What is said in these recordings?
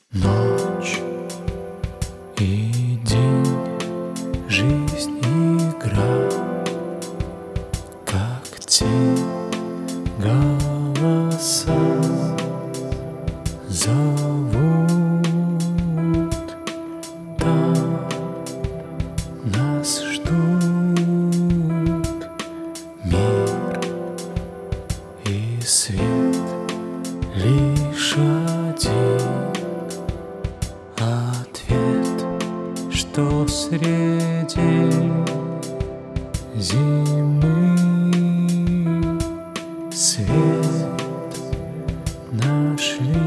Ночь и день, жизнь и игра, как тень, голоса зовут. Там нас ждут мир и свет, лишь один ответ, что среди зимы свет нашли.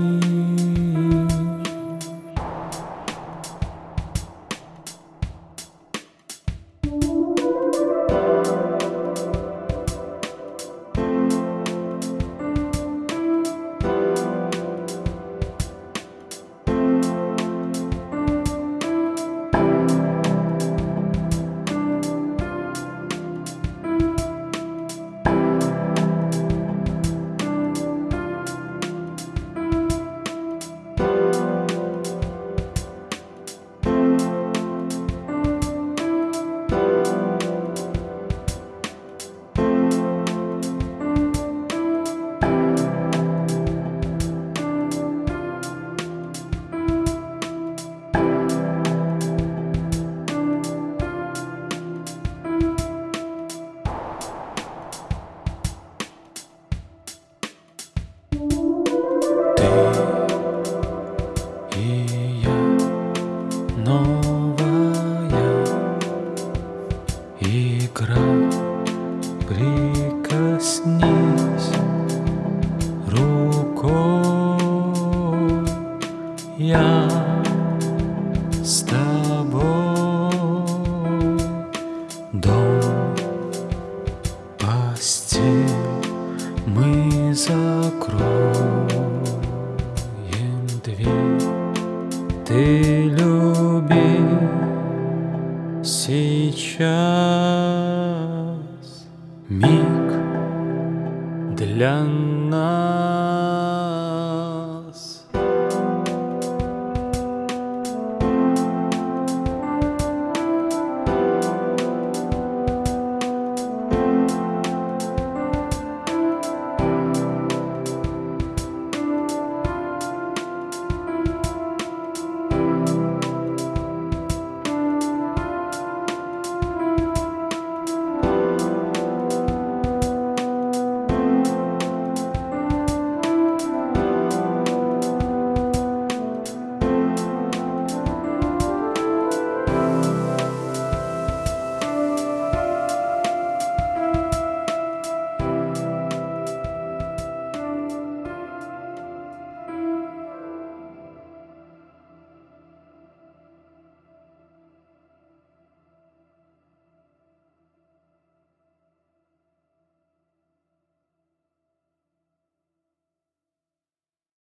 Новая игра. Прикоснись рукой, я с тобой. Дом, постель, мы закроем дверь. Ты люби сейчас, миг для нас.